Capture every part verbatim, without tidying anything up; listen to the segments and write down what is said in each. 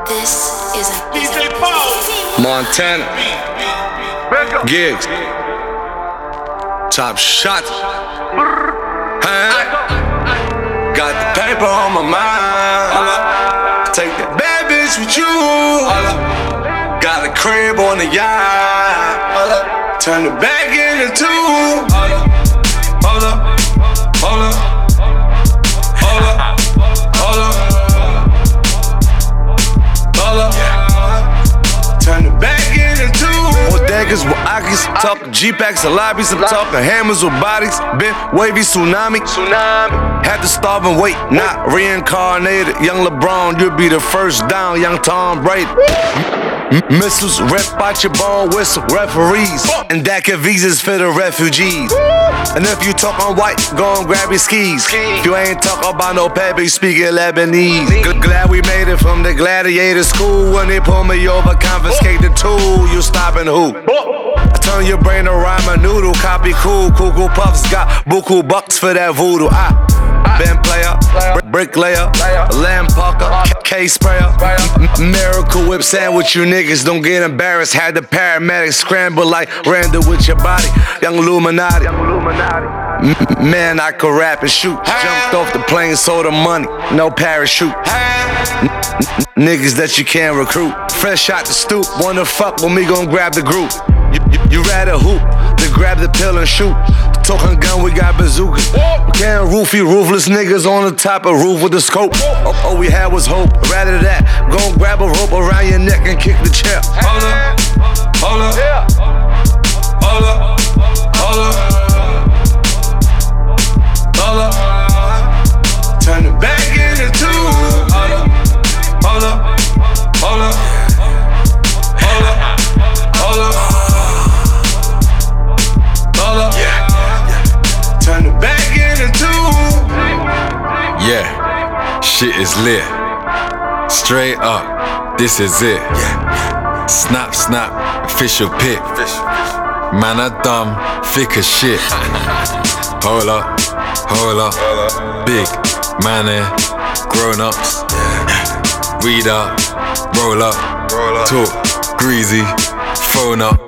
This is a D J Paul, Montana, Gigs, Top Shot. Hey, got the paper on my mind. Take that bad bitch with you. Got a crib on the yacht. Turn it back into two. Hold up, hold up, hold up, hold up, hold up, hold up. Turn it back into two. Bodegas with Akis, talking G-Packs and lobbies. I'm talking hammers with bodies. Been wavy tsunami. Tsunami. Had to starve and wait, not reincarnated. Young LeBron, you'll be the first down. Young Tom Brady. M- missiles, rep out your bone whistle. Referees, and D A C A visas for the refugees. And if you talk on white, go and grab your skis. If you ain't talk about no Pepe, speaking Lebanese. G- glad we made it from the gladiator school. When they pull me over, confiscate the tool. You stopping who? I turn your brain to rhyme a noodle. Copy cool, Cuckoo Puffs got buku bucks for that voodoo. I Ben player, bricklayer, lamb pucker, K sprayer, miracle whip sandwich. You niggas don't get embarrassed. Had the paramedics scramble like Randall with your body. Young Illuminati. M- man, I could rap and shoot. Jumped off the plane, sold the money, no parachute. N- n- niggas that you can't recruit. Fresh out the stoop, wanna fuck with me, gon' grab the group. You, you, you rather hoop than grab the pill and shoot. Talking gun, we got bazookas. We can't roofie ruthless niggas on the top of roof with the scope. Oh, all we had was hope. Rather that, gon' grab a rope around your neck and kick the chair. Hold up, hold up, hold up, hold up, hold up. Turn it back into two. Hold up, hold up, hold up, hold up, hold up, hold up. Turn it back into two. Yeah, shit is lit. Straight up, this is it. Snap, snap, official pic. Man, I dumb, thick as shit. Hold up, hold up. Big, man, eh, grown ups. Weed up, roll up, talk, greasy, phone up.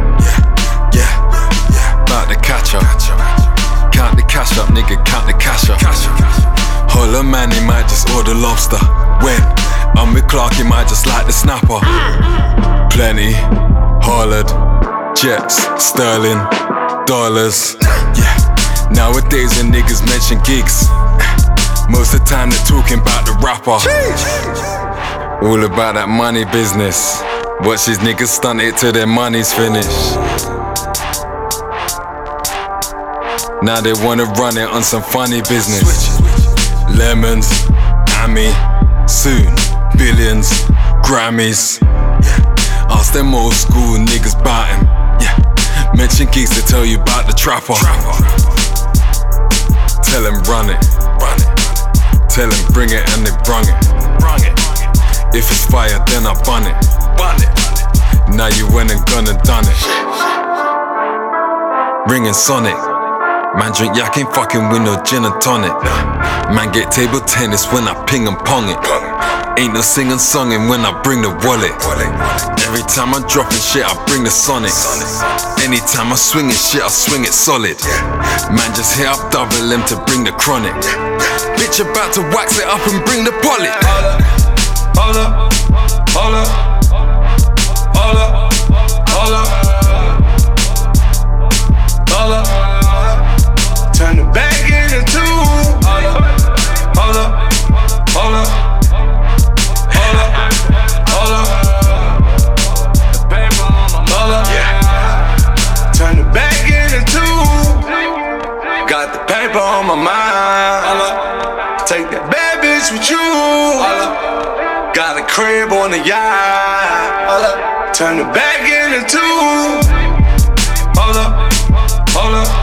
About to catch up. Count the cash up, nigga, count the cash up. Holla man, he might just order lobster. When I'm with Clark, he might just like the snapper. Plenty, hollered, jets, sterling, dollars. Yeah, nowadays when niggas mention gigs, most of the time they're talking about the rapper. All about that money business. Watch these niggas stunt it till their money's finished. Now they wanna run it on some funny business. Lemons, Ammy, soon, billions, Grammys. Yeah. Ask them old school niggas bout him. Yeah. Mention gigs to tell you about the trapper. Tell him run it. Run it. Tell him bring it and they brung it. Brung it. If it's fire, then I bun it. Bun it. Now you went and gone and done it. Ringing Sonic. Man drink yak, ain't fucking with no gin and tonic. Man get table tennis when I ping and pong it. Ain't no singing songing when I bring the wallet. Every time I'm dropping shit, I bring the Sonic. Anytime I swinging shit, I swing it solid. Man just hit up double M to bring the chronic. Bitch about to wax it up and bring the poly. Hold up, hold up, hold up, hold up, hold up. Turn it back into two. Hold up, hold up, hold up, hold up, hold up. The paper on my mother. Yeah. Turn it back into two. Got the paper on my mind. Hold up. Take that bad bitch with you. Hold up. Got a crib on the yacht. Hold up. Turn it back into two. Hold up, hold up.